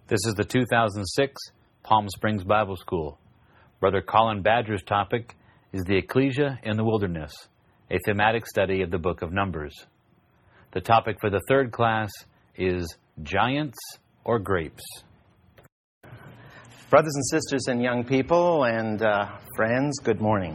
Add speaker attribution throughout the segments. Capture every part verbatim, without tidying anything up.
Speaker 1: This is the two thousand six Palm Springs Bible School. Brother Colin Badger's topic is the Ecclesia in the Wilderness, a thematic study of the book of Numbers. The topic for the third class is Giants or Grapes.
Speaker 2: Brothers and sisters and young people and uh, friends, good morning.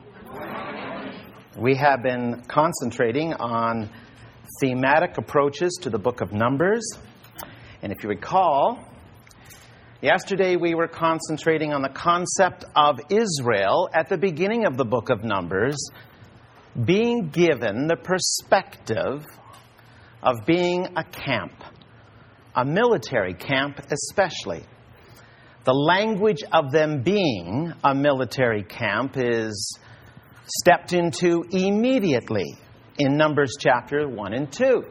Speaker 2: We have been concentrating on thematic approaches to the book of Numbers. And if you recall, yesterday we were concentrating on the concept of Israel at the beginning of the book of Numbers being given the perspective of being a camp, a military camp especially. The language of them being a military camp is stepped into immediately in Numbers chapter one and two.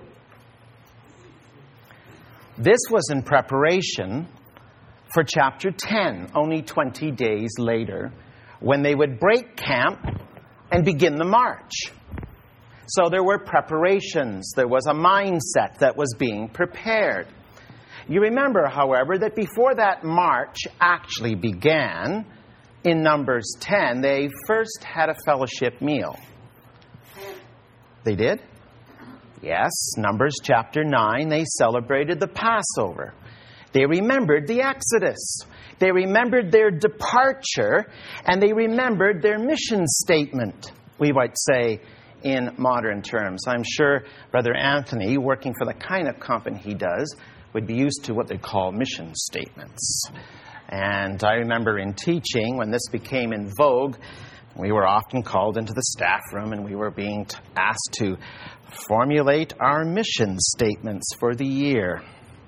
Speaker 2: This was in preparation for chapter ten, only twenty days later, when they would break camp and begin the march. So there were preparations. There was a mindset that was being prepared. You remember, however, that before that march actually began, in Numbers ten, they first had a fellowship meal. They did? Yes, Numbers chapter nine, they celebrated the Passover. They remembered the Exodus. They remembered their departure, and they remembered their mission statement, we might say, in modern terms. I'm sure Brother Anthony, working for the kind of company he does, would be used to what they call mission statements. And I remember in teaching, when this became in vogue, we were often called into the staff room and we were being t- asked to formulate our mission statements for the year.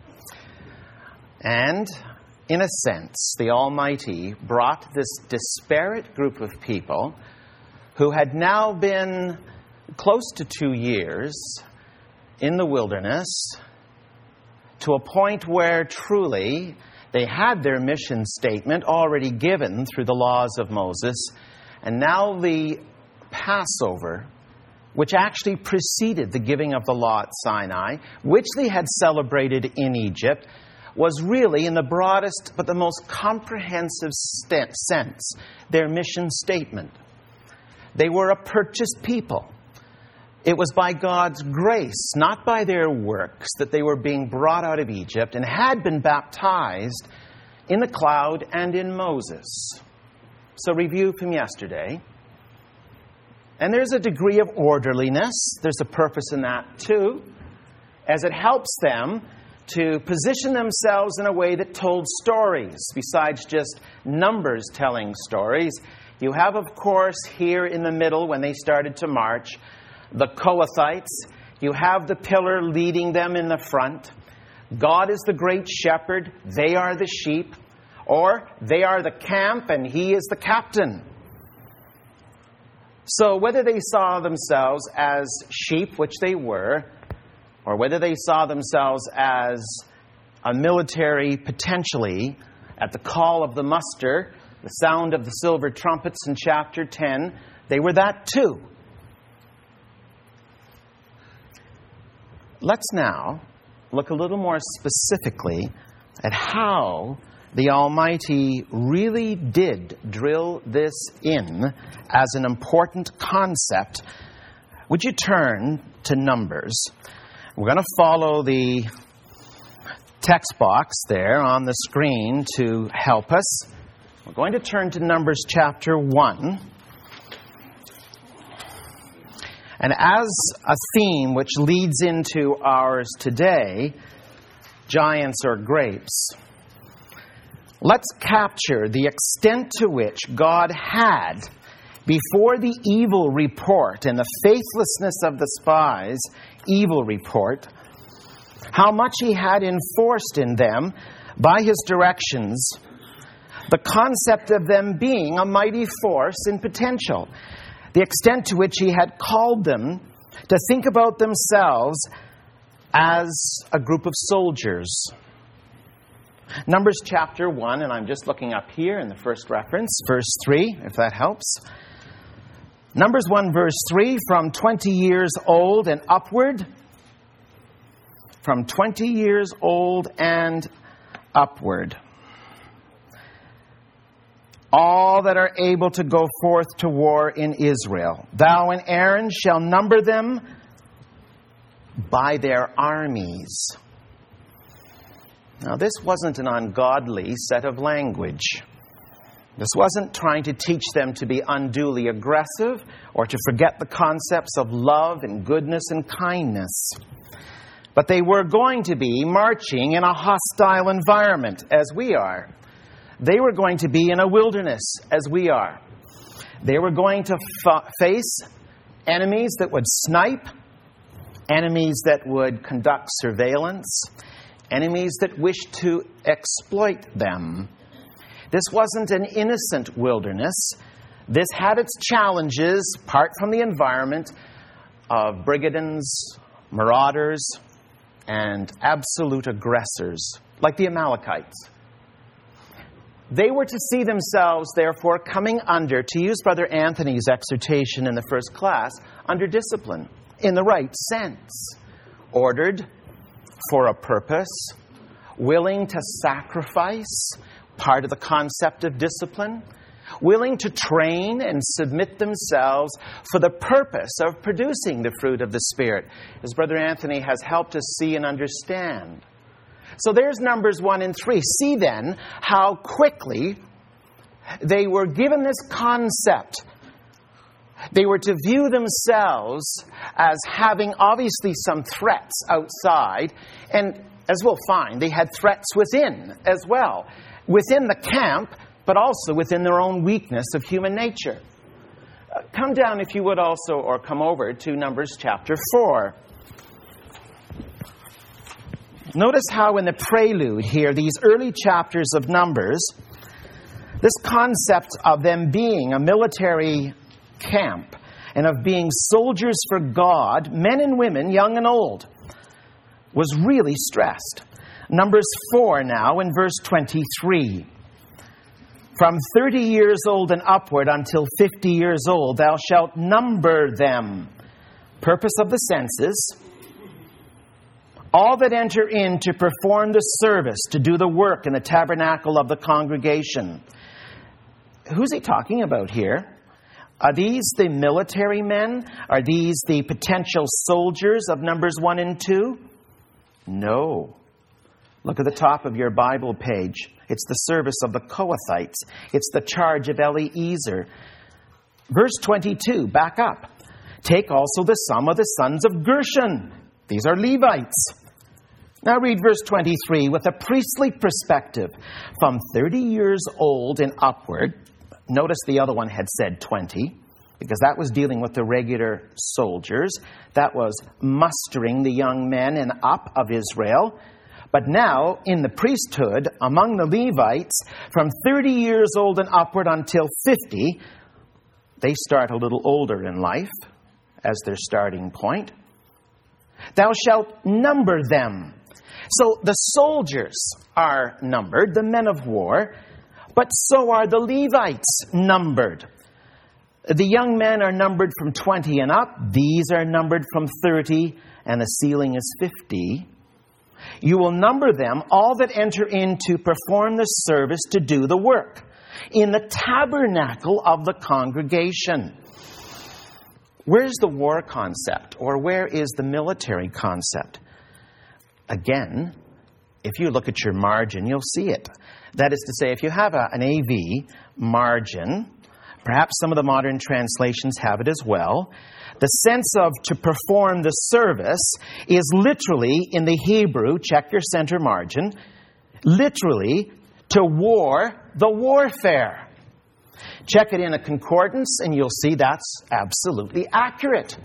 Speaker 2: And in a sense, the Almighty brought this disparate group of people who had now been close to two years in the wilderness to a point where truly they had their mission statement already given through the laws of Moses, and now the Passover, which actually preceded the giving of the law at Sinai, which they had celebrated in Egypt, was really, in the broadest but the most comprehensive st- sense, their mission statement. They were a purchased people. It was by God's grace, not by their works, that they were being brought out of Egypt and had been baptized in the cloud and in Moses. So review from yesterday. And there's a degree of orderliness. There's a purpose in that too, as it helps them to position themselves in a way that told stories, besides just numbers telling stories. You have, of course, here in the middle, when they started to march, the Kohathites. You have the pillar leading them in the front. God is the great shepherd. They are the sheep. Or they are the camp and he is the captain. So whether they saw themselves as sheep, which they were, or whether they saw themselves as a military potentially at the call of the muster, the sound of the silver trumpets in chapter ten, they were that too. Let's now look a little more specifically at how the Almighty really did drill this in as an important concept. Would you turn to Numbers? We're going to follow the text box there on the screen to help us. We're going to turn to Numbers chapter one. And as a theme which leads into ours today, giants or grapes, let's capture the extent to which God had, before the evil report and the faithlessness of the spies, evil report, how much he had enforced in them by his directions the concept of them being a mighty force in potential. The extent to which he had called them to think about themselves as a group of soldiers. Numbers chapter one, and I'm just looking up here in the first reference, verse three, if that helps. Numbers one, verse three, from twenty years old and upward, from twenty years old and upward. All that are able to go forth to war in Israel. Thou and Aaron shall number them by their armies. Now, this wasn't an ungodly set of language. This wasn't trying to teach them to be unduly aggressive or to forget the concepts of love and goodness and kindness. But they were going to be marching in a hostile environment, as we are. They were going to be in a wilderness, as we are. They were going to fa- face enemies that would snipe, enemies that would conduct surveillance, enemies that wished to exploit them. This wasn't an innocent wilderness. This had its challenges, apart from the environment, of brigands, marauders, and absolute aggressors, like the Amalekites. They were to see themselves, therefore, coming under, to use Brother Anthony's exhortation in the first class, under discipline, in the right sense. Ordered for a purpose, willing to sacrifice, part of the concept of discipline, willing to train and submit themselves for the purpose of producing the fruit of the Spirit, as Brother Anthony has helped us see and understand. So there's Numbers one and three. See then how quickly they were given this concept. They were to view themselves as having obviously some threats outside, and as we'll find, they had threats within as well. Within the camp, but also within their own weakness of human nature. Uh, come down, if you would also, or come over to Numbers chapter four. Notice how in the prelude here, these early chapters of Numbers, this concept of them being a military camp and of being soldiers for God, men and women, young and old, was really stressed. Numbers four now in verse twenty-three. From thirty years old and upward until fifty years old, thou shalt number them. Purpose of the census. All that enter in to perform the service, to do the work in the tabernacle of the congregation. Who's he talking about here? Are these the military men? Are these the potential soldiers of Numbers one and two? No. Look at the top of your Bible page. It's the service of the Kohathites. It's the charge of Eliezer. Verse twenty-two, back up. Take also the sum of the sons of Gershon. These are Levites. Now read verse twenty-three with a priestly perspective. From thirty years old and upward, notice the other one had said twenty, because that was dealing with the regular soldiers. That was mustering the young men and up of Israel. But now, in the priesthood, among the Levites, from thirty years old and upward until fifty, they start a little older in life as their starting point. Thou shalt number them. So the soldiers are numbered, the men of war, but so are the Levites numbered. The young men are numbered from twenty and up. These are numbered from thirty, and the ceiling is fifty. You will number them, all that enter in to perform the service, to do the work in the tabernacle of the congregation. Where's the war concept, or where is the military concept? Again, if you look at your margin, you'll see it. That is to say, if you have a, an A V margin, perhaps some of the modern translations have it as well, the sense of to perform the service is literally, in the Hebrew, check your center margin, literally to war the warfare. Check it in a concordance and you'll see that's absolutely accurate.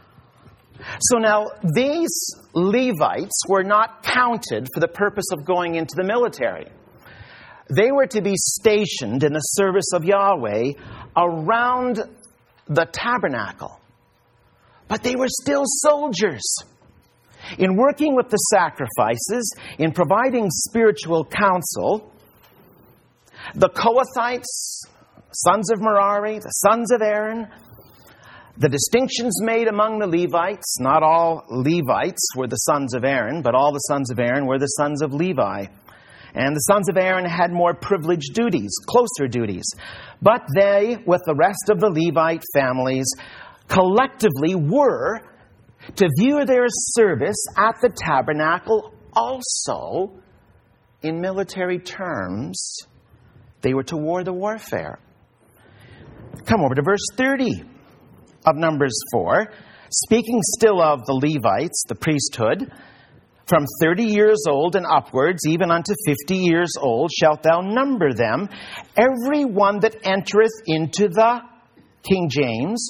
Speaker 2: So now, these Levites were not counted for the purpose of going into the military. They were to be stationed in the service of Yahweh around the tabernacle. But they were still soldiers. In working with the sacrifices, in providing spiritual counsel, the Kohathites, sons of Merari, the sons of Aaron, the distinctions made among the Levites, not all Levites were the sons of Aaron, but all the sons of Aaron were the sons of Levi. And the sons of Aaron had more privileged duties, closer duties. But they, with the rest of the Levite families, collectively were to view their service at the tabernacle also in military terms. They were to war the warfare. Come over to verse thirty of Numbers four. Speaking still of the Levites, the priesthood, from thirty years old and upwards, even unto fifty years old, shalt thou number them, every one that entereth into the, King James,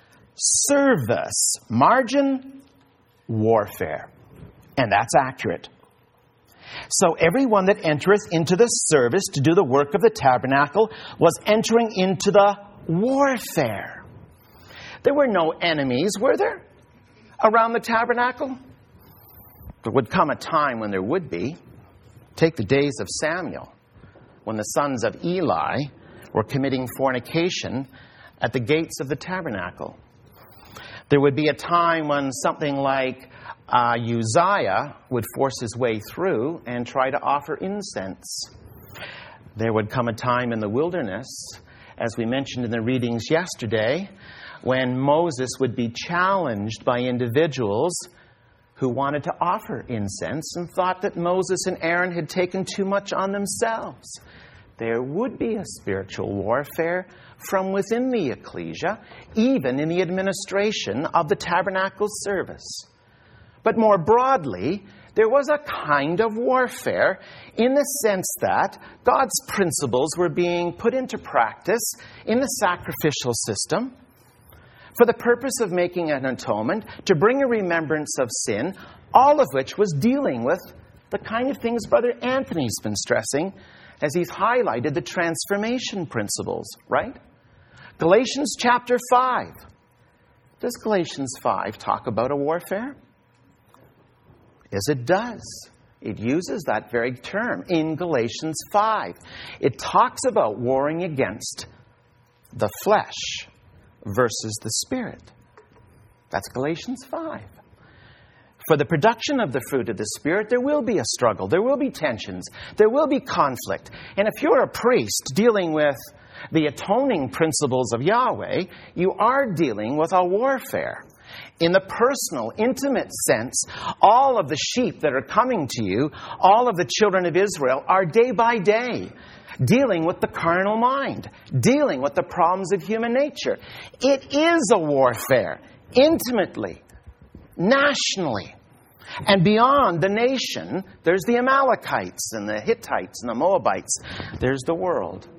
Speaker 2: service. Margin, warfare. And that's accurate. So everyone that entereth into the service to do the work of the tabernacle was entering into the warfare. There were no enemies, were there, around the tabernacle? There would come a time when there would be. Take the days of Samuel, when the sons of Eli were committing fornication at the gates of the tabernacle. There would be a time when something like uh, Uzziah would force his way through and try to offer incense. There would come a time in the wilderness, as we mentioned in the readings yesterday, when Moses would be challenged by individuals who wanted to offer incense and thought that Moses and Aaron had taken too much on themselves. There would be a spiritual warfare from within the ecclesia, even in the administration of the tabernacle service. But more broadly, there was a kind of warfare in the sense that God's principles were being put into practice in the sacrificial system for the purpose of making an atonement, to bring a remembrance of sin, all of which was dealing with the kind of things Brother Anthony's been stressing as he's highlighted the transformation principles, right? Galatians chapter five. Does Galatians five talk about a warfare? Yes, it does. It uses that very term in Galatians five. It talks about warring against the flesh versus the Spirit. That's Galatians five. For the production of the fruit of the Spirit, there will be a struggle. There will be tensions. There will be conflict. And if you're a priest dealing with the atoning principles of Yahweh, you are dealing with a warfare. In the personal, intimate sense, all of the sheep that are coming to you, all of the children of Israel, are day by day dealing with the carnal mind, dealing with the problems of human nature. It is a warfare, intimately, nationally. And beyond the nation, there's the Amalekites and the Hittites and the Moabites. There's the world.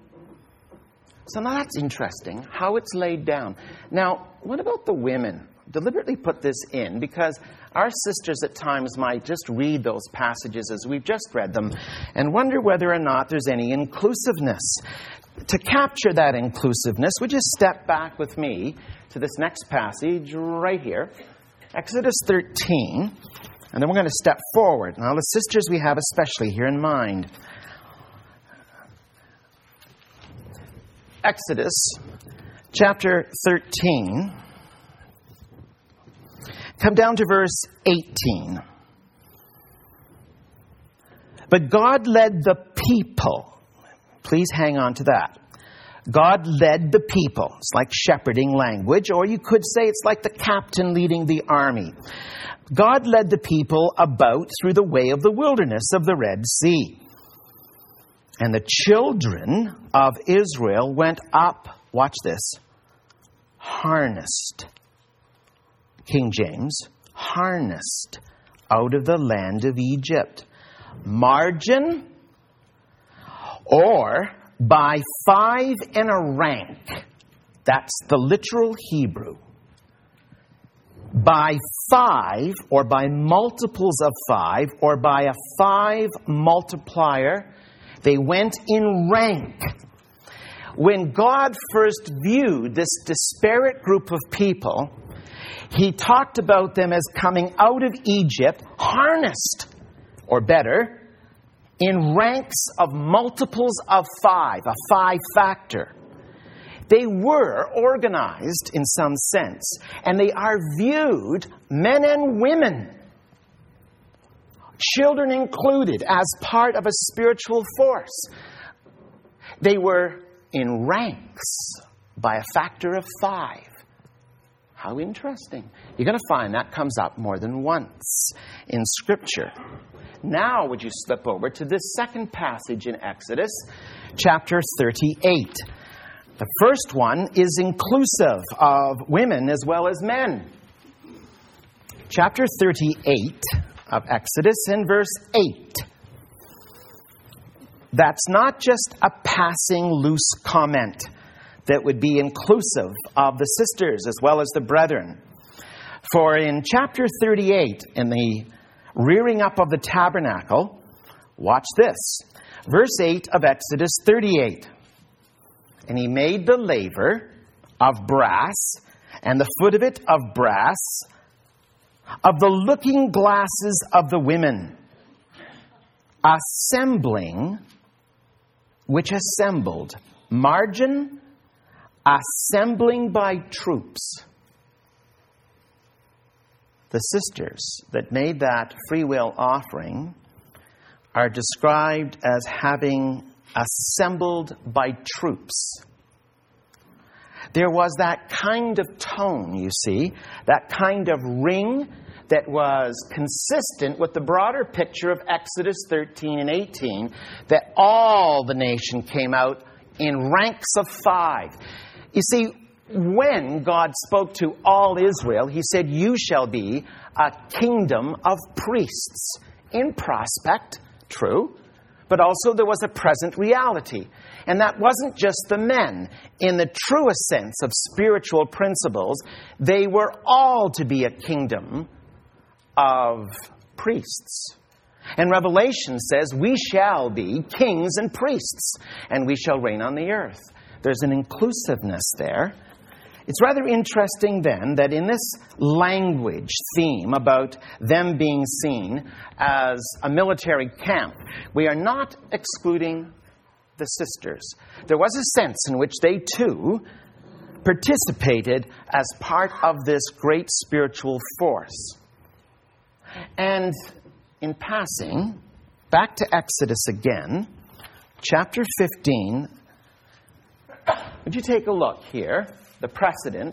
Speaker 2: So now that's interesting, how it's laid down. Now, what about the women? Deliberately put this in because our sisters at times might just read those passages as we've just read them and wonder whether or not there's any inclusiveness. To capture that inclusiveness, would you step back with me to this next passage right here, Exodus thirteen, and then we're going to step forward. Now, the sisters we have especially here in mind. Exodus chapter thirteen. Come down to verse eighteen. But God led the people. Please hang on to that. God led the people. It's like shepherding language, or you could say it's like the captain leading the army. God led the people about through the way of the wilderness of the Red Sea. And the children of Israel went up, watch this, harnessed. King James, harnessed out of the land of Egypt. Margin, or by five in a rank. That's the literal Hebrew. By five, or by multiples of five, or by a five multiplier, they went in rank. When God first viewed this disparate group of people, He talked about them as coming out of Egypt harnessed, or better, in ranks of multiples of five, a five factor. They were organized in some sense, and they are viewed, men and women, children included, as part of a spiritual force. They were in ranks by a factor of five. How interesting. You're going to find that comes up more than once in Scripture. Now, would you slip over to this second passage in Exodus, chapter thirty-eight. The first one is inclusive of women as well as men. Chapter thirty-eight of Exodus and verse eight. That's not just a passing loose comment that would be inclusive of the sisters as well as the brethren. For in chapter thirty-eight, in the rearing up of the tabernacle, watch this. Verse eight of Exodus thirty-eight. And he made the laver of brass, and the foot of it of brass, of the looking glasses of the women, assembling, which assembled, margin, assembling by troops. The sisters that made that free will offering are described as having assembled by troops. There was that kind of tone, you see, that kind of ring that was consistent with the broader picture of Exodus thirteen and eighteen, that all the nation came out in ranks of five. You see, when God spoke to all Israel, he said, "You shall be a kingdom of priests." In prospect, true, but also there was a present reality. And that wasn't just the men. In the truest sense of spiritual principles, they were all to be a kingdom of priests. And Revelation says, we shall be kings and priests, and we shall reign on the earth. There's an inclusiveness there. It's rather interesting then that in this language theme about them being seen as a military camp, we are not excluding the sisters. There was a sense in which they too participated as part of this great spiritual force. And in passing, back to Exodus again, chapter fifteen, would you take a look here? The precedent.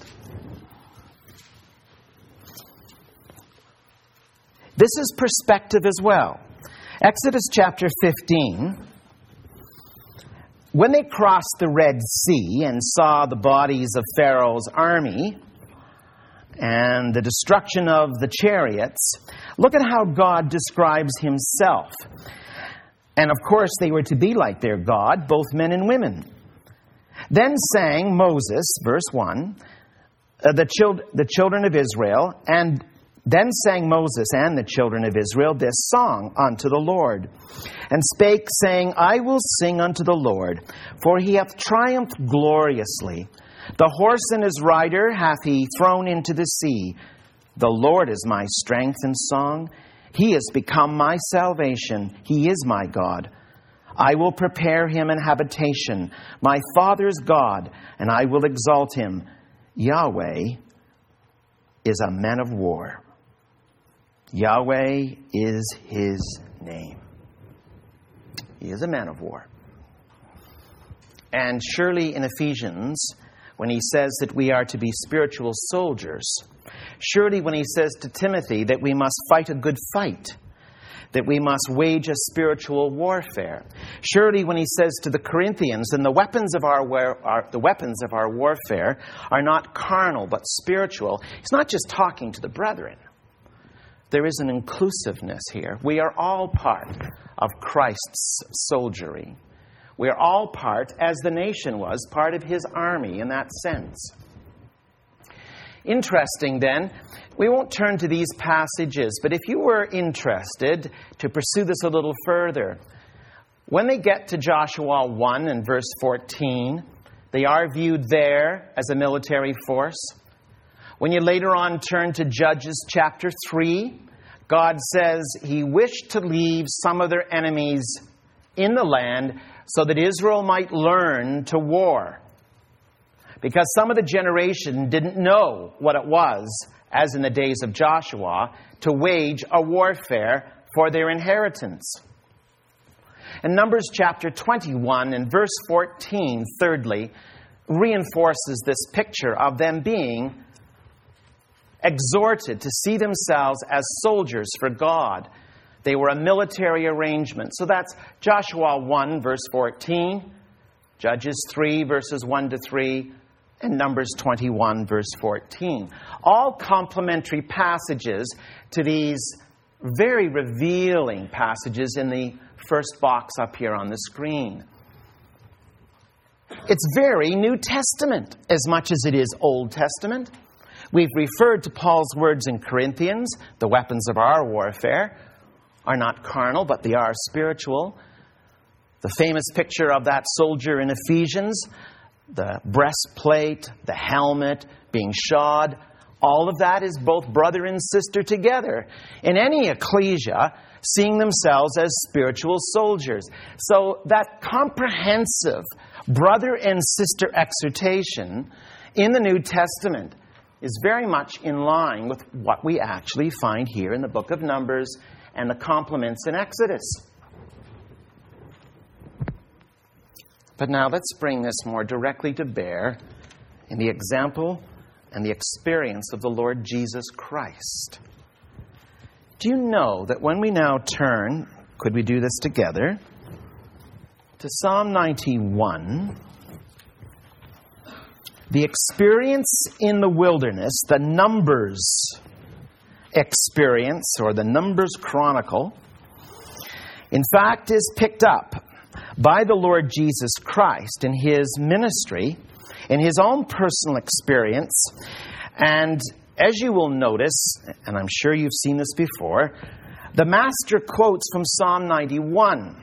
Speaker 2: This is perspective as well. Exodus chapter fifteen. When they crossed the Red Sea and saw the bodies of Pharaoh's army and the destruction of the chariots, look at how God describes himself. And of course, they were to be like their God, both men and women. Then sang Moses, verse one, uh, the, chil- the children of Israel, and then sang Moses and the children of Israel this song unto the Lord, and spake, saying, I will sing unto the Lord, for he hath triumphed gloriously. The horse and his rider hath he thrown into the sea. The Lord is my strength and song. He is become my salvation. He is my God. I will prepare him an habitation, my father's God, and I will exalt him. Yahweh is a man of war. Yahweh is his name. He is a man of war. And surely in Ephesians, when he says that we are to be spiritual soldiers, surely when he says to Timothy that we must fight a good fight, that we must wage a spiritual warfare. Surely when he says to the Corinthians, and the weapons of our, war, our the weapons of our warfare are not carnal but spiritual, he's not just talking to the brethren. There is an inclusiveness here. We are all part of Christ's soldiery. We are all part, as the nation was, part of his army in that sense. Interesting then, we won't turn to these passages, but if you were interested to pursue this a little further, when they get to Joshua one and verse fourteen, they are viewed there as a military force. When you later on turn to Judges chapter three, God says he wished to leave some of their enemies in the land so that Israel might learn to war. Because some of the generation didn't know what it was, as in the days of Joshua, to wage a warfare for their inheritance. And Numbers chapter twenty-one and verse fourteen, thirdly, reinforces this picture of them being exhorted to see themselves as soldiers for God. They were a military arrangement. So that's Joshua one, verse fourteen, Judges three, verses one to three, and Numbers twenty-one, verse fourteen. All complementary passages to these very revealing passages in the first box up here on the screen. It's very New Testament as much as it is Old Testament. We've referred to Paul's words in Corinthians, the weapons of our warfare are not carnal, but they are spiritual. The famous picture of that soldier in Ephesians, the breastplate, the helmet, being shod, all of that is both brother and sister together. In any ecclesia, seeing themselves as spiritual soldiers. So that comprehensive brother and sister exhortation in the New Testament is very much in line with what we actually find here in the book of Numbers and the complements in Exodus. But now let's bring this more directly to bear in the example and the experience of the Lord Jesus Christ. Do you know that when we now turn, could we do this together, to Psalm ninety-one, the experience in the wilderness, the Numbers experience, or the Numbers Chronicle, in fact is picked up by the Lord Jesus Christ in His ministry, in His own personal experience. And as you will notice, and I'm sure you've seen this before, the Master quotes from Psalm ninety-one.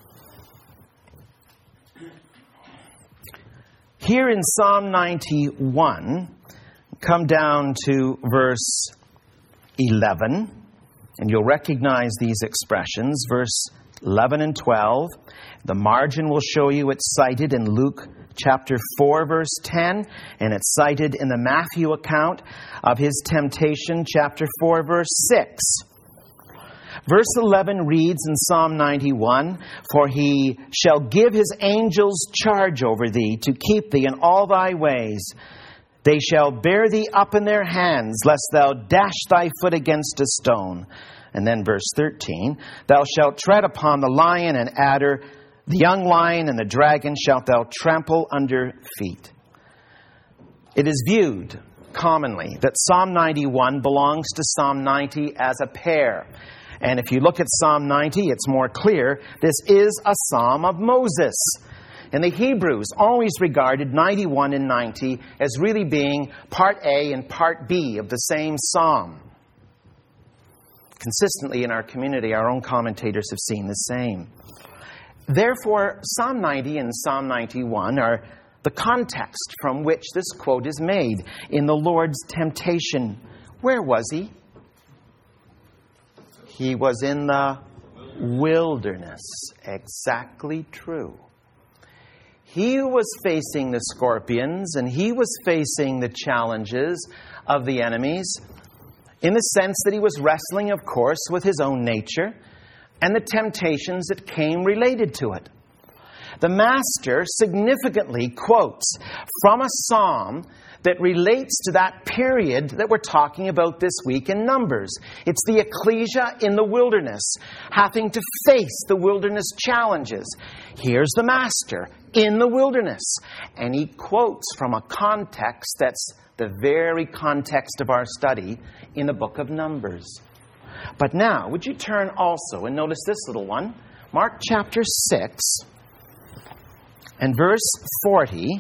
Speaker 2: Here in Psalm ninety-one, come down to verse eleven, and you'll recognize these expressions, verse eleven and twelve. The margin will show you it's cited in Luke chapter four, verse ten, and it's cited in the Matthew account of His temptation, chapter four, verse six. Verse eleven reads in Psalm ninety-one, "For He shall give His angels charge over thee, to keep thee in all thy ways. They shall bear thee up in their hands, lest thou dash thy foot against a stone." And then verse thirteen, "Thou shalt tread upon the lion and adder, the young lion and the dragon shalt thou trample under feet." It is viewed commonly that Psalm ninety-one belongs to Psalm ninety as a pair. And if you look at Psalm ninety, it's more clear this is a psalm of Moses. And the Hebrews always regarded ninety-one and ninety as really being part A and part B of the same psalm. Consistently in our community, our own commentators have seen the same. Therefore, Psalm ninety and Psalm ninety-one are the context from which this quote is made in the Lord's temptation. Where was He? He was in the wilderness. Exactly true. He was facing the scorpions and He was facing the challenges of the enemies in the sense that He was wrestling, of course, with His own nature and the temptations that came related to it. The Master significantly quotes from a psalm that relates to that period that we're talking about this week in Numbers. It's the ecclesia in the wilderness, having to face the wilderness challenges. Here's the Master in the wilderness, and he quotes from a context that's the very context of our study in the book of Numbers. But now, would you turn also and notice this little one, Mark chapter six and verse forty.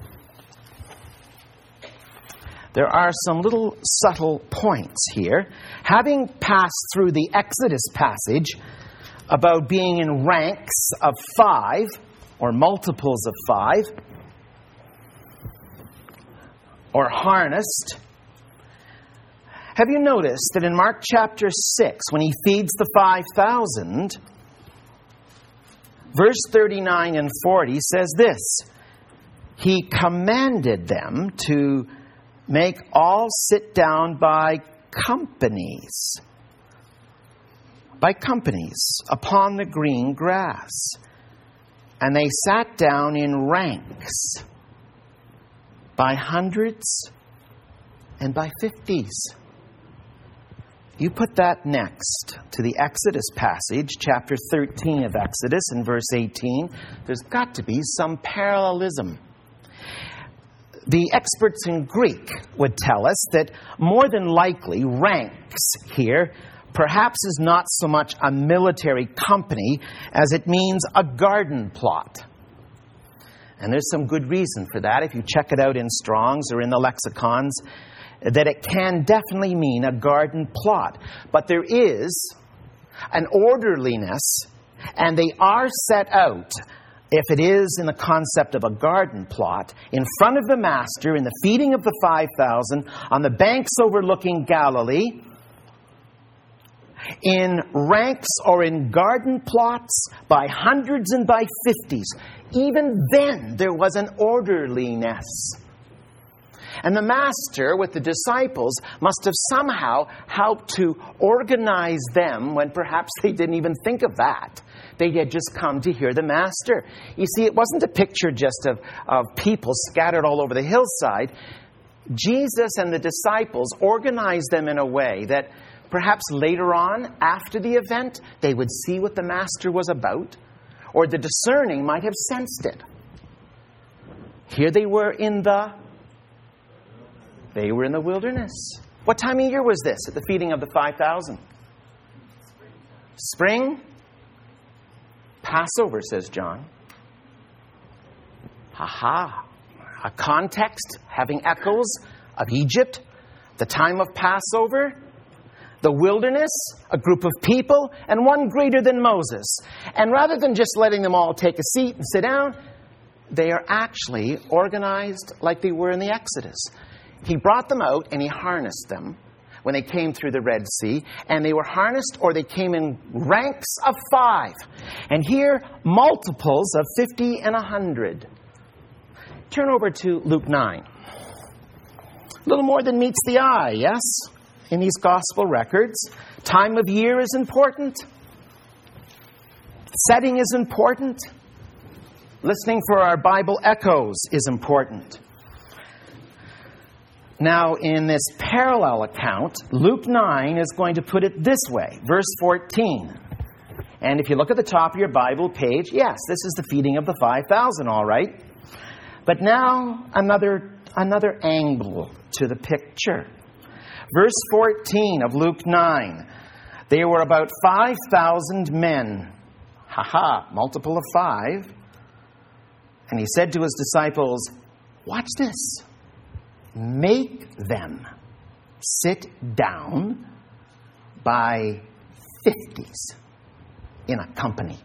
Speaker 2: There are some little subtle points here. Having passed through the Exodus passage about being in ranks of five, or multiples of five, or harnessed, have you noticed that in Mark chapter six, when He feeds the five thousand, verse thirty-nine and forty says this: He commanded them to make all sit down by companies. by companies upon the green grass. And they sat down in ranks by hundreds and by fifties. You put that next to the Exodus passage, chapter thirteen of Exodus, in verse eighteen. There's got to be some parallelism. The experts in Greek would tell us that more than likely ranks here perhaps is not so much a military company as it means a garden plot. And there's some good reason for that. If you check it out in Strong's or in the lexicons, that it can definitely mean a garden plot. But there is an orderliness, and they are set out, if it is in the concept of a garden plot, in front of the master in the feeding of the five thousand, on the banks overlooking Galilee, in ranks or in garden plots by hundreds and by fifties. Even then, there was an orderliness. And the master, with the disciples, must have somehow helped to organize them when perhaps they didn't even think of that. They had just come to hear the master. You see, it wasn't a picture just of, of people scattered all over the hillside. Jesus and the disciples organized them in a way that perhaps later on, after the event, they would see what the master was about, or the discerning might have sensed it. Here they were in the They were in the wilderness. What time of year was this at the feeding of the five thousand? Spring? Passover, says John. Ha ha. A context having echoes of Egypt, the time of Passover, the wilderness, a group of people, and one greater than Moses. And rather than just letting them all take a seat and sit down, they are actually organized like they were in the Exodus. He brought them out and he harnessed them when they came through the Red Sea. And they were harnessed, or they came in ranks of five. And here, multiples of fifty and one hundred. Turn over to Luke nine. A little more than meets the eye, yes? In these gospel records. Time of year is important. Setting is important. Listening for our Bible echoes is important. Now, in this parallel account, Luke nine is going to put it this way, verse fourteen. And if you look at the top of your Bible page, yes, this is the feeding of the five thousand, all right. But now, another, another angle to the picture. Verse fourteen of Luke nine. There were about five thousand men. Ha ha, multiple of five. And he said to his disciples, watch this. Make them sit down by fifties in a company.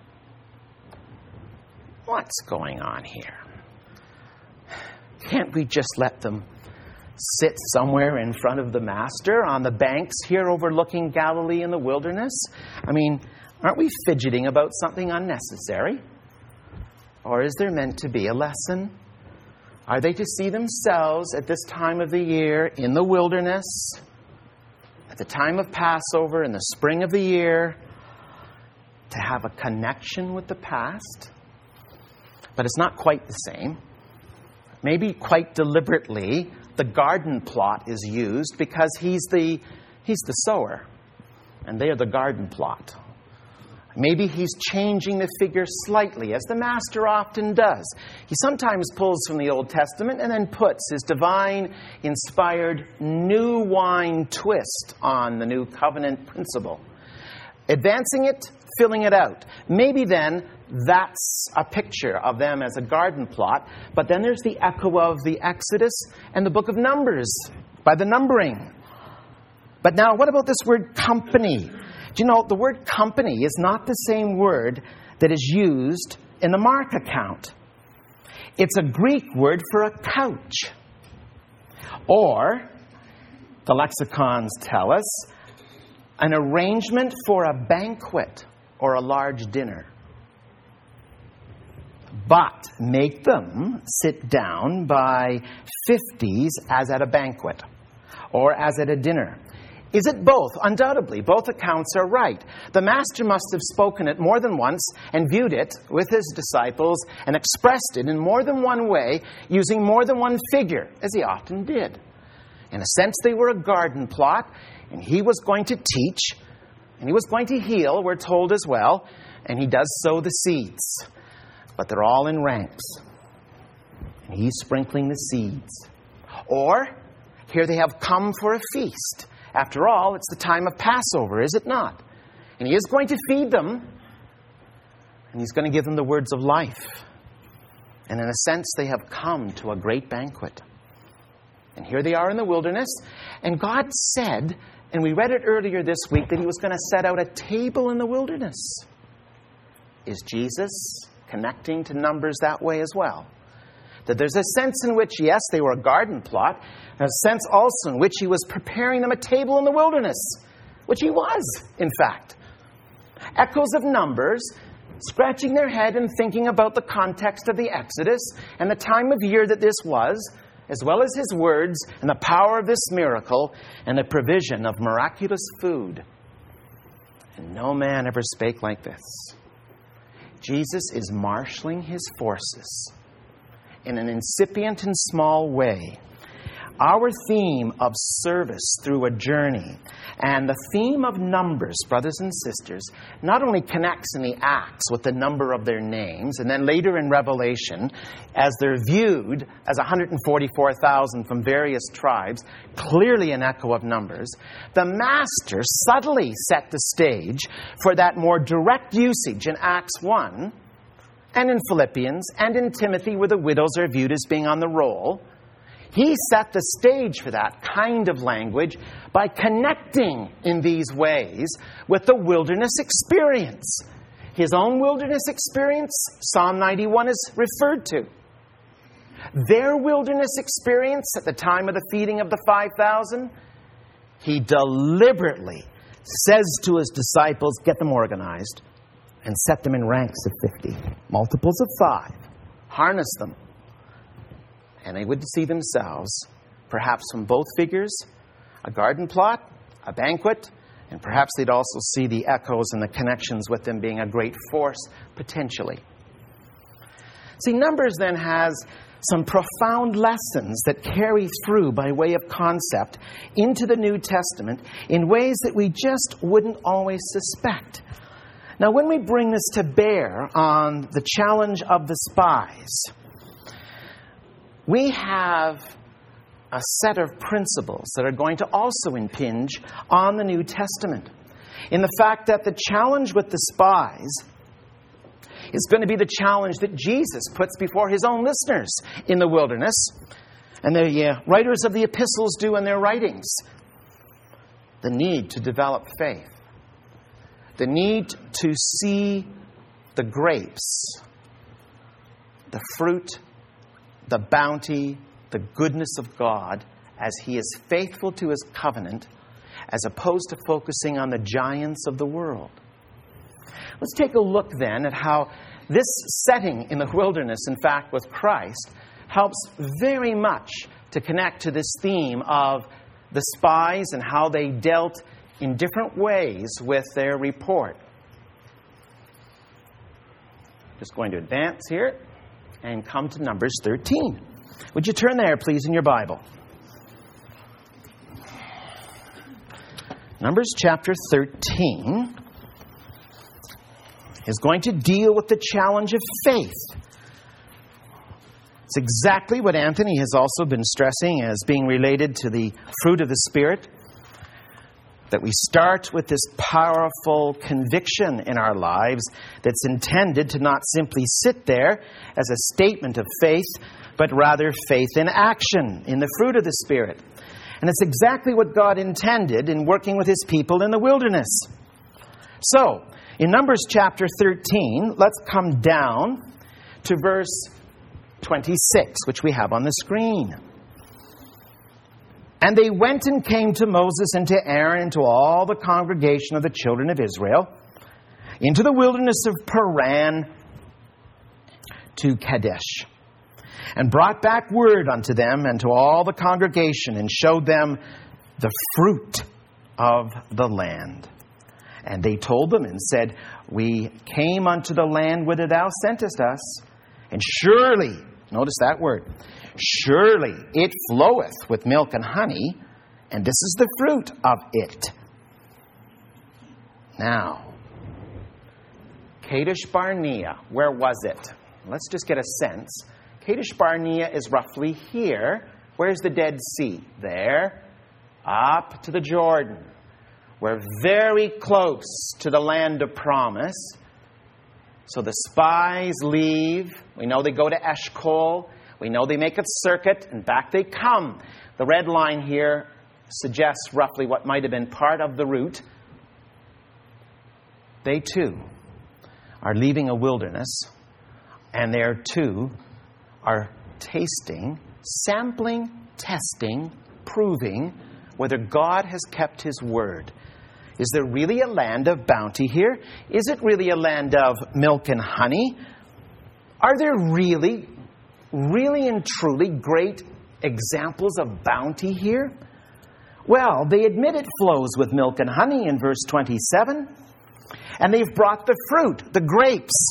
Speaker 2: What's going on here? Can't we just let them sit somewhere in front of the master on the banks here overlooking Galilee in the wilderness? I mean, aren't we fidgeting about something unnecessary? Or is there meant to be a lesson? Are they to see themselves at this time of the year in the wilderness, at the time of Passover, in the spring of the year, to have a connection with the past? But it's not quite the same. Maybe quite deliberately, the garden plot is used because he's the, he's the sower, and they are the garden plot. Maybe he's changing the figure slightly, as the master often does. He sometimes pulls from the Old Testament and then puts his divine-inspired new wine twist on the new covenant principle. Advancing it, filling it out. Maybe then that's a picture of them as a garden plot. But then there's the echo of the Exodus and the book of Numbers by the numbering. But now, what about this word company? Do you know, the word company is not the same word that is used in the Mark account. It's a Greek word for a couch. Or, the lexicons tell us, an arrangement for a banquet or a large dinner. But make them sit down by fifties as at a banquet or as at a dinner. Is it both? Undoubtedly, both accounts are right. The Master must have spoken it more than once and viewed it with his disciples and expressed it in more than one way, using more than one figure, as he often did. In a sense, they were a garden plot, and he was going to teach, and he was going to heal, we're told as well, and he does sow the seeds. But they're all in ranks, and he's sprinkling the seeds. Or, here they have come for a feast. After all, it's the time of Passover, is it not? And he is going to feed them, and he's going to give them the words of life. And in a sense, they have come to a great banquet. And here they are in the wilderness, and God said, and we read it earlier this week, that he was going to set out a table in the wilderness. Is Jesus connecting to Numbers that way as well? That there's a sense in which, yes, they were a garden plot, and a sense also in which he was preparing them a table in the wilderness, which he was, in fact. Echoes of Numbers, scratching their head and thinking about the context of the Exodus and the time of year that this was, as well as his words and the power of this miracle and the provision of miraculous food. And no man ever spake like this. Jesus is marshaling his forces in an incipient and small way. Our theme of service through a journey and the theme of Numbers, brothers and sisters, not only connects in the Acts with the number of their names, and then later in Revelation, as they're viewed as one hundred forty-four thousand from various tribes, clearly an echo of Numbers, the Master subtly set the stage for that more direct usage in Acts one, and in Philippians, and in Timothy, where the widows are viewed as being on the roll. He set the stage for that kind of language by connecting in these ways with the wilderness experience. His own wilderness experience, Psalm ninety-one is referred to. Their wilderness experience at the time of the feeding of the five thousand, he deliberately says to his disciples, get them organized and set them in ranks of fifty, multiples of five, harness them. And they would see themselves, perhaps from both figures, a garden plot, a banquet, and perhaps they'd also see the echoes and the connections with them being a great force, potentially. See, Numbers then has some profound lessons that carry through by way of concept into the New Testament in ways that we just wouldn't always suspect. Now, when we bring this to bear on the challenge of the spies, we have a set of principles that are going to also impinge on the New Testament. In the fact that the challenge with the spies is going to be the challenge that Jesus puts before his own listeners in the wilderness, and the uh, writers of the epistles do in their writings. The need to develop faith. The need to see the grapes, the fruit, the bounty, the goodness of God as he is faithful to his covenant, as opposed to focusing on the giants of the world. Let's take a look then at how this setting in the wilderness, in fact, with Christ, helps very much to connect to this theme of the spies and how they dealt in different ways with their report. Just going to advance here and come to Numbers thirteen. Would you turn there, please, in your Bible? Numbers chapter thirteen is going to deal with the challenge of faith. It's exactly what Anthony has also been stressing as being related to the fruit of the Spirit. That we start with this powerful conviction in our lives that's intended to not simply sit there as a statement of faith, but rather faith in action, in the fruit of the Spirit. And it's exactly what God intended in working with his people in the wilderness. So, in Numbers chapter thirteen, let's come down to verse twenty-six, which we have on the screen. And they went and came to Moses and to Aaron and to all the congregation of the children of Israel into the wilderness of Paran to Kadesh, and brought back word unto them and to all the congregation, and showed them the fruit of the land. And they told them and said, we came unto the land whither thou sentest us, and surely, notice that word, surely it floweth with milk and honey, and this is the fruit of it. Now, Kadesh Barnea, where was it? Let's just get a sense. Kadesh Barnea is roughly here. Where's the Dead Sea? There. Up to the Jordan. We're very close to the land of promise. So the spies leave. We know they go to Eshcol. We know they make a circuit, and back they come. The red line here suggests roughly what might have been part of the route. They too are leaving a wilderness, and there too are tasting, sampling, testing, proving whether God has kept His word. Is there really a land of bounty here? Is it really a land of milk and honey? Are there really, really and truly great examples of bounty here? Well, they admit it flows with milk and honey in verse twenty-seven. And they've brought the fruit, the grapes.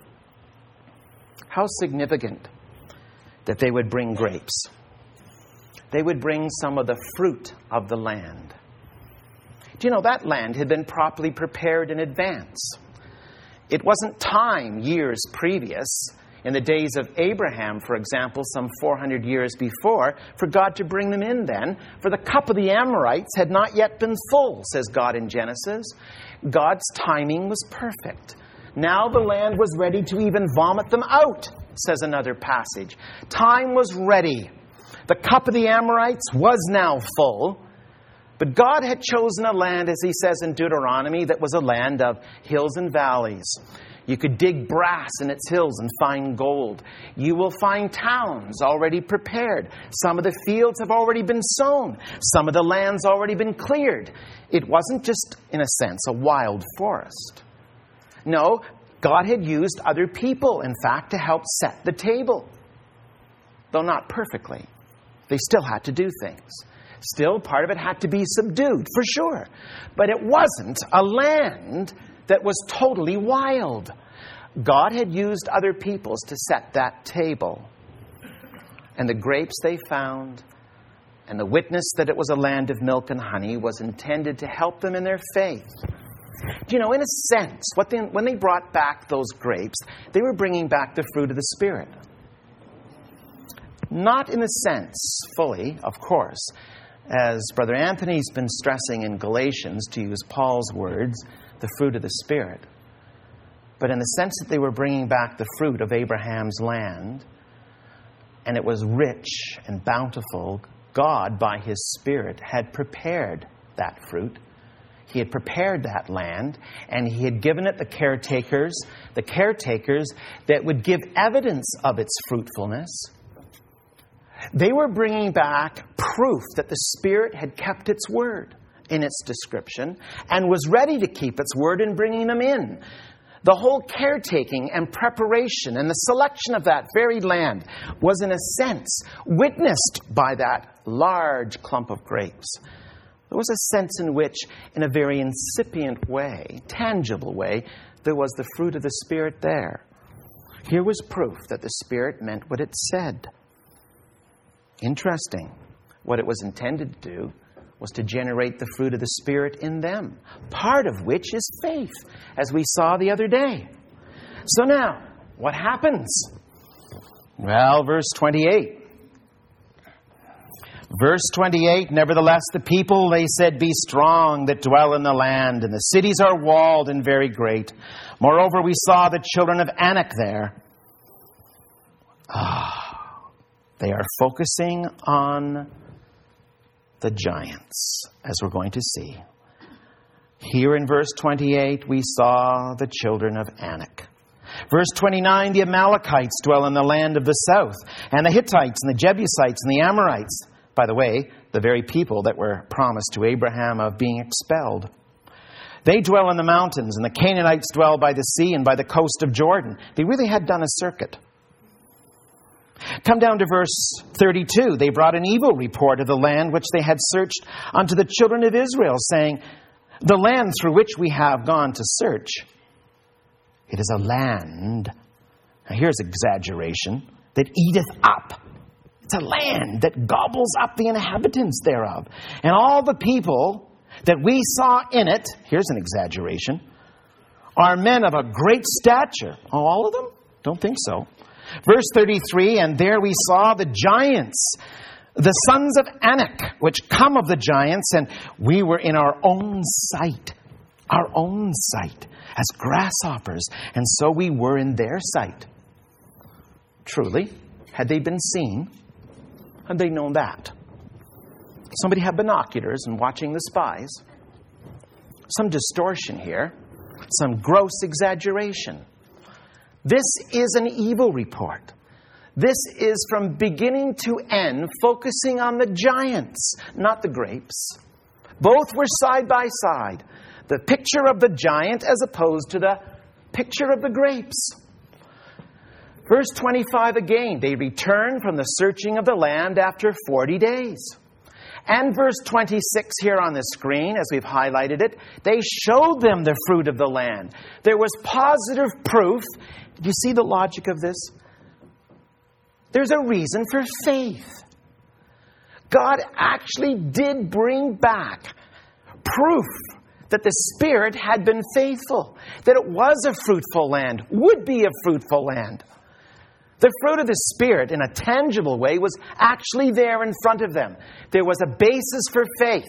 Speaker 2: How significant that they would bring grapes. They would bring some of the fruit of the land. Do you know that land had been properly prepared in advance? It wasn't time years previous, in the days of Abraham, for example, some four hundred years before, for God to bring them in then. For the cup of the Amorites had not yet been full, says God in Genesis. God's timing was perfect. Now the land was ready to even vomit them out, says another passage. Time was ready. The cup of the Amorites was now full. But God had chosen a land, as He says in Deuteronomy, that was a land of hills and valleys. You could dig brass in its hills and find gold. You will find towns already prepared. Some of the fields have already been sown. Some of the land's already been cleared. It wasn't just, in a sense, a wild forest. No, God had used other people, in fact, to help set the table. Though not perfectly. They still had to do things. Still, part of it had to be subdued, for sure. But it wasn't a land that was totally wild. God had used other peoples to set that table. And the grapes they found, and the witness that it was a land of milk and honey, was intended to help them in their faith. Do you know, in a sense, what they, when they brought back those grapes, they were bringing back the fruit of the Spirit. Not in the sense, fully, of course, as Brother Anthony's been stressing in Galatians, to use Paul's words, the fruit of the Spirit. But in the sense that they were bringing back the fruit of Abraham's land, and it was rich and bountiful, God, by His Spirit, had prepared that fruit. He had prepared that land, and He had given it the caretakers, the caretakers that would give evidence of its fruitfulness. They were bringing back proof that the Spirit had kept its word in its description and was ready to keep its word in bringing them in. The whole caretaking and preparation and the selection of that very land was, in a sense, witnessed by that large clump of grapes. There was a sense in which, in a very incipient way, tangible way, there was the fruit of the Spirit there. Here was proof that the Spirit meant what it said. Interesting. What it was intended to do was to generate the fruit of the Spirit in them, part of which is faith, as we saw the other day. So now, what happens? Well, verse twenty-eight. Verse twenty-eight, nevertheless, the people, they said, be strong that dwell in the land, and the cities are walled and very great. Moreover, we saw the children of Anak there. Ah. They are focusing on the giants, as we're going to see. Here in verse twenty-eight, we saw the children of Anak. Verse twenty-nine, the Amalekites dwell in the land of the south, and the Hittites and the Jebusites and the Amorites. By the way, the very people that were promised to Abraham of being expelled. They dwell in the mountains, and the Canaanites dwell by the sea and by the coast of Jordan. They really had done a circuit. Come down to verse thirty-two. They brought an evil report of the land which they had searched unto the children of Israel, saying, the land through which we have gone to search, it is a land, now here's exaggeration, that eateth up. It's a land that gobbles up the inhabitants thereof. And all the people that we saw in it, here's an exaggeration, are men of a great stature. Oh, all of them? Don't think so. Verse thirty-three, and there we saw the giants, the sons of Anak, which come of the giants, and we were in our own sight, our own sight, as grasshoppers, and so we were in their sight. Truly, had they been seen, had they known that? Somebody had binoculars and watching the spies. Some distortion here, some gross exaggeration. This is an evil report. This is from beginning to end focusing on the giants, not the grapes. Both were side by side. The picture of the giant as opposed to the picture of the grapes. Verse twenty-five again, they returned from the searching of the land after forty days. And verse twenty-six here on the screen, as we've highlighted it, they showed them the fruit of the land. There was positive proof. Do you see the logic of this? There's a reason for faith. God actually did bring back proof that the Spirit had been faithful, that it was a fruitful land, would be a fruitful land. The fruit of the Spirit, in a tangible way, was actually there in front of them. There was a basis for faith.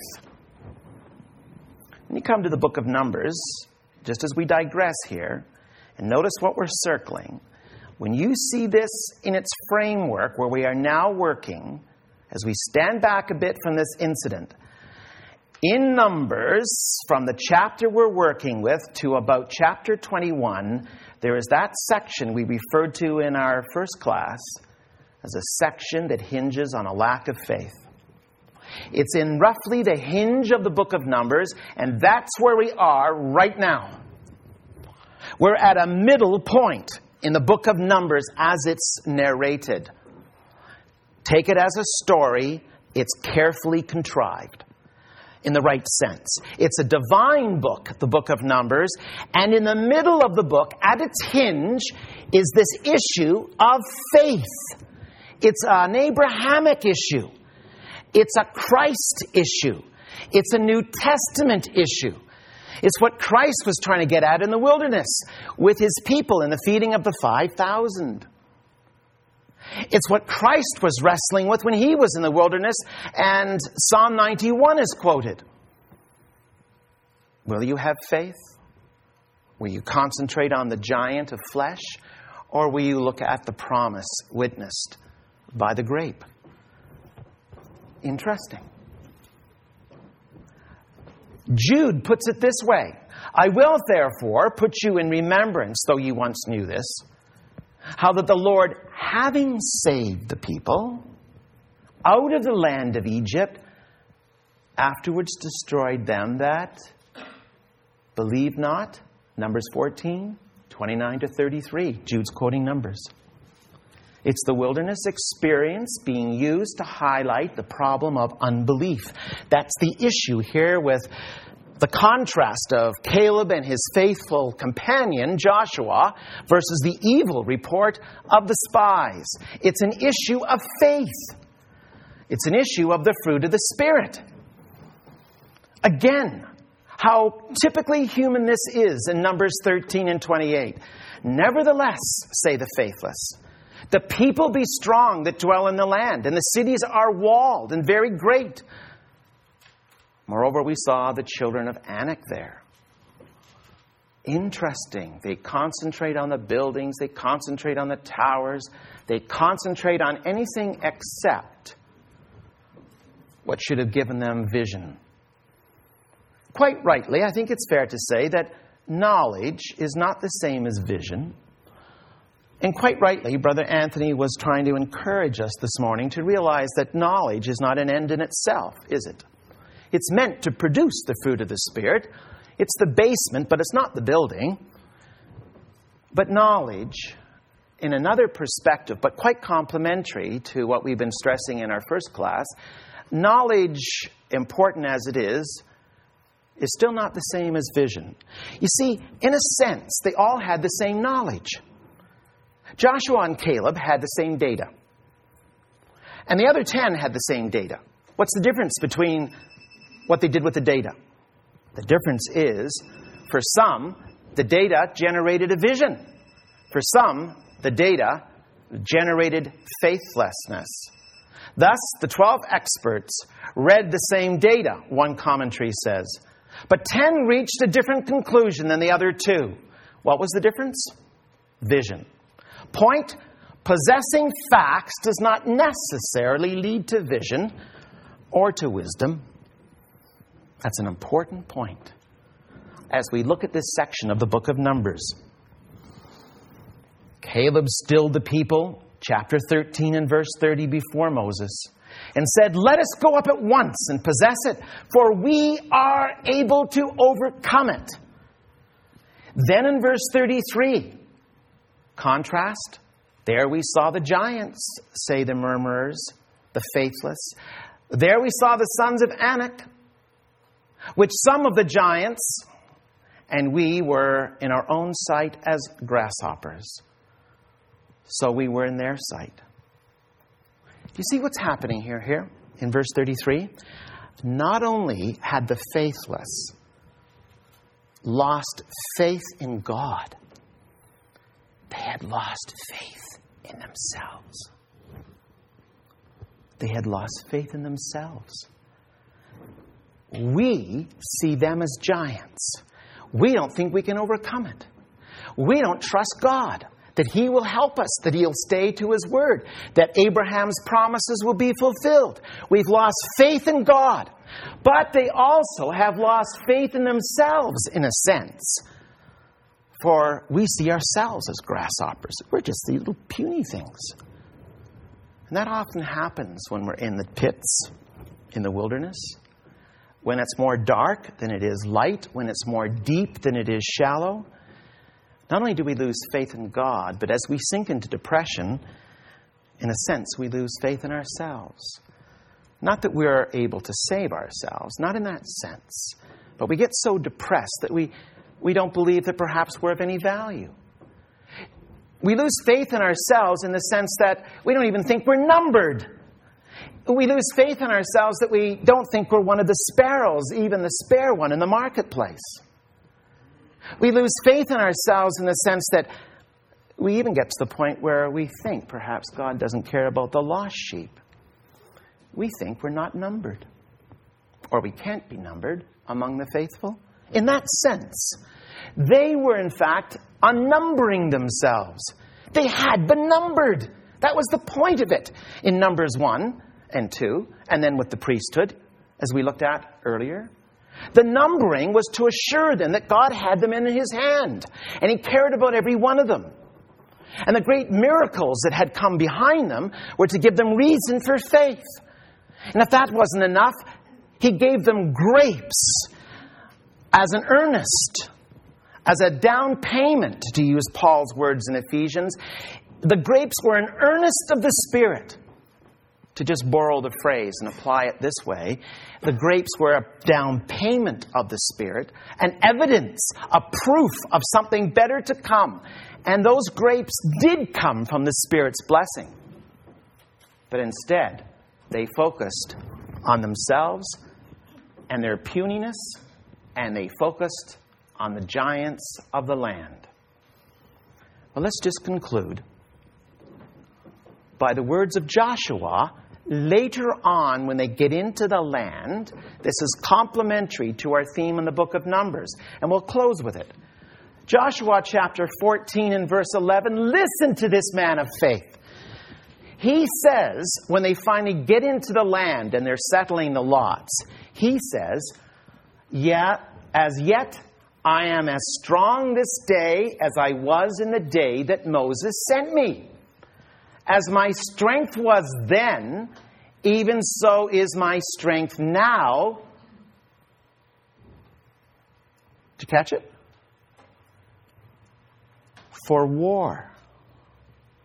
Speaker 2: When you come to the book of Numbers, just as we digress here, and notice what we're circling, when you see this in its framework, where we are now working, as we stand back a bit from this incident, in Numbers, from the chapter we're working with to about chapter twenty-one, there is that section we referred to in our first class as a section that hinges on a lack of faith. It's in roughly the hinge of the book of Numbers, and that's where we are right now. We're at a middle point in the book of Numbers as it's narrated. Take it as a story. It's carefully contrived in the right sense. It's a divine book, the book of Numbers, and in the middle of the book, at its hinge, is this issue of faith. It's an Abrahamic issue. It's a Christ issue. It's a New Testament issue. It's what Christ was trying to get at in the wilderness with his people in the feeding of the five thousand. It's what Christ was wrestling with when he was in the wilderness, and Psalm ninety-one is quoted. Will you have faith? Will you concentrate on the giant of flesh? Or will you look at the promise witnessed by the grape? Interesting. Jude puts it this way. I will therefore put you in remembrance, though you once knew this, how that the Lord, having saved the people out of the land of Egypt, afterwards destroyed them that believe not. Numbers fourteen, twenty-nine to thirty-three. Jude's quoting Numbers. It's the wilderness experience being used to highlight the problem of unbelief. That's the issue here with the contrast of Caleb and his faithful companion, Joshua, versus the evil report of the spies. It's an issue of faith. It's an issue of the fruit of the Spirit. Again, how typically human this is in Numbers thirteen and twenty-eight. Nevertheless, say the faithless, the people be strong that dwell in the land, and the cities are walled and very great. Moreover, we saw the children of Anak there. Interesting. They concentrate on the buildings. They concentrate on the towers. They concentrate on anything except what should have given them vision. Quite rightly, I think it's fair to say that knowledge is not the same as vision. And quite rightly, Brother Anthony was trying to encourage us this morning to realize that knowledge is not an end in itself, is it? It's meant to produce the fruit of the Spirit. It's the basement, but it's not the building. But knowledge in another perspective, but quite complementary to what we've been stressing in our first class, knowledge, important as it is, is still not the same as vision. You see, in a sense, they all had the same knowledge. Joshua and Caleb had the same data. And the other ten had the same data. What's the difference between what they did with the data? The difference is, for some, the data generated a vision. For some, the data generated faithlessness. Thus, the twelve experts read the same data, one commentary says. But ten reached a different conclusion than the other two. What was the difference? Vision. Point, possessing facts does not necessarily lead to vision or to wisdom. That's an important point as we look at this section of the book of Numbers. Caleb stilled the people, chapter thirteen and verse thirty, before Moses, and said, "Let us go up at once and possess it, for we are able to overcome it." Then in verse thirty-three, contrast, there we saw the giants, say the murmurers, the faithless. There we saw the sons of Anak, which some of the giants, and we were in our own sight as grasshoppers. So we were in their sight. Do you see what's happening here, here in verse thirty-three? Not only had the faithless lost faith in God, they had lost faith in themselves. They had lost faith in themselves. We see them as giants. We don't think we can overcome it. We don't trust God, that He will help us, that He'll stay to His word, that Abraham's promises will be fulfilled. We've lost faith in God. But they also have lost faith in themselves, in a sense. For we see ourselves as grasshoppers. We're just these little puny things. And that often happens when we're in the pits, in the wilderness. When it's more dark than it is light. When it's more deep than it is shallow. Not only do we lose faith in God, but as we sink into depression, in a sense, we lose faith in ourselves. Not that we're able to save ourselves, not in that sense. But we get so depressed that we, we don't believe that perhaps we're of any value. We lose faith in ourselves in the sense that we don't even think we're numbered. We lose faith in ourselves that we don't think we're one of the sparrows, even the spare one in the marketplace. We lose faith in ourselves in the sense that we even get to the point where we think perhaps God doesn't care about the lost sheep. We think we're not numbered, or we can't be numbered among the faithful. In that sense, they were in fact unnumbering themselves. They had been numbered. That was the point of it in Numbers one and two, and then with the priesthood, as we looked at earlier. The numbering was to assure them that God had them in His hand, and He cared about every one of them. And the great miracles that had come behind them were to give them reason for faith. And if that wasn't enough, He gave them grapes as an earnest, as a down payment, to use Paul's words in Ephesians. The grapes were an earnest of the Spirit. To just borrow the phrase and apply it this way, the grapes were a down payment of the Spirit, an evidence, a proof of something better to come. And those grapes did come from the Spirit's blessing. But instead, they focused on themselves and their puniness, and they focused on the giants of the land. Well, let's just conclude by the words of Joshua. Later on, when they get into the land, this is complementary to our theme in the book of Numbers. And we'll close with it. Joshua chapter fourteen and verse eleven, listen to this man of faith. He says, when they finally get into the land and they're settling the lots, he says, yeah, as yet I am as strong this day as I was in the day that Moses sent me. As my strength was then, even so is my strength now. Did you catch it? For war.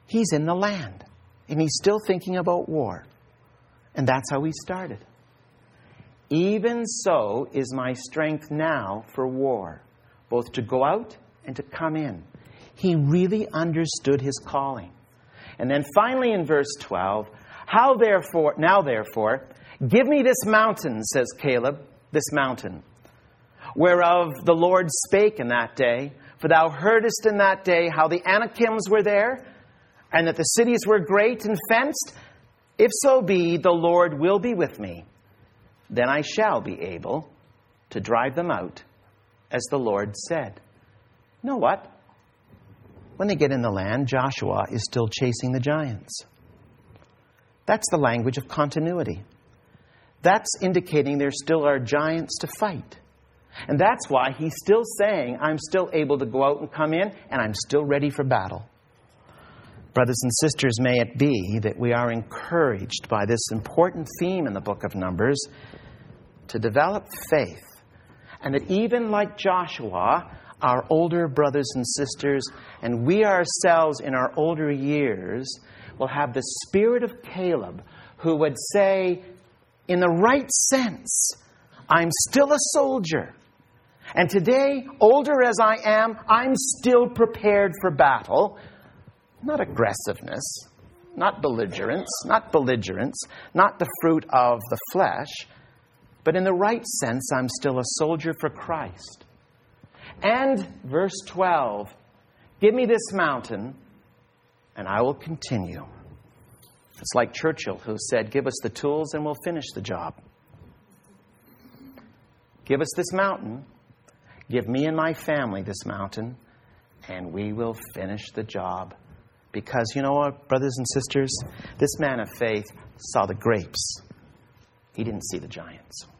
Speaker 2: He's in the land. And he's still thinking about war. And that's how he started. Even so is my strength now for war, both to go out and to come in. He really understood his calling. And then finally in verse twelve, how therefore, now therefore, give me this mountain, says Caleb, this mountain, whereof the Lord spake in that day. For thou heardest in that day how the Anakims were there, and that the cities were great and fenced. If so be, the Lord will be with me. Then I shall be able to drive them out, as the Lord said. You know what? When they get in the land, Joshua is still chasing the giants. That's the language of continuity. That's indicating there still are giants to fight. And that's why he's still saying, I'm still able to go out and come in, and I'm still ready for battle. Brothers and sisters, may it be that we are encouraged by this important theme in the book of Numbers to develop faith. And that even like Joshua, our older brothers and sisters, and we ourselves in our older years, will have the spirit of Caleb, who would say, in the right sense, I'm still a soldier. And today, older as I am, I'm still prepared for battle. Not aggressiveness, not belligerence, not belligerence, not the fruit of the flesh, but in the right sense, I'm still a soldier for Christ. And verse twelve, give me this mountain, and I will continue. It's like Churchill, who said, give us the tools and we'll finish the job. Give us this mountain, give me and my family this mountain, and we will finish the job. Because, you know what, brothers and sisters? This man of faith saw the grapes. He didn't see the giants.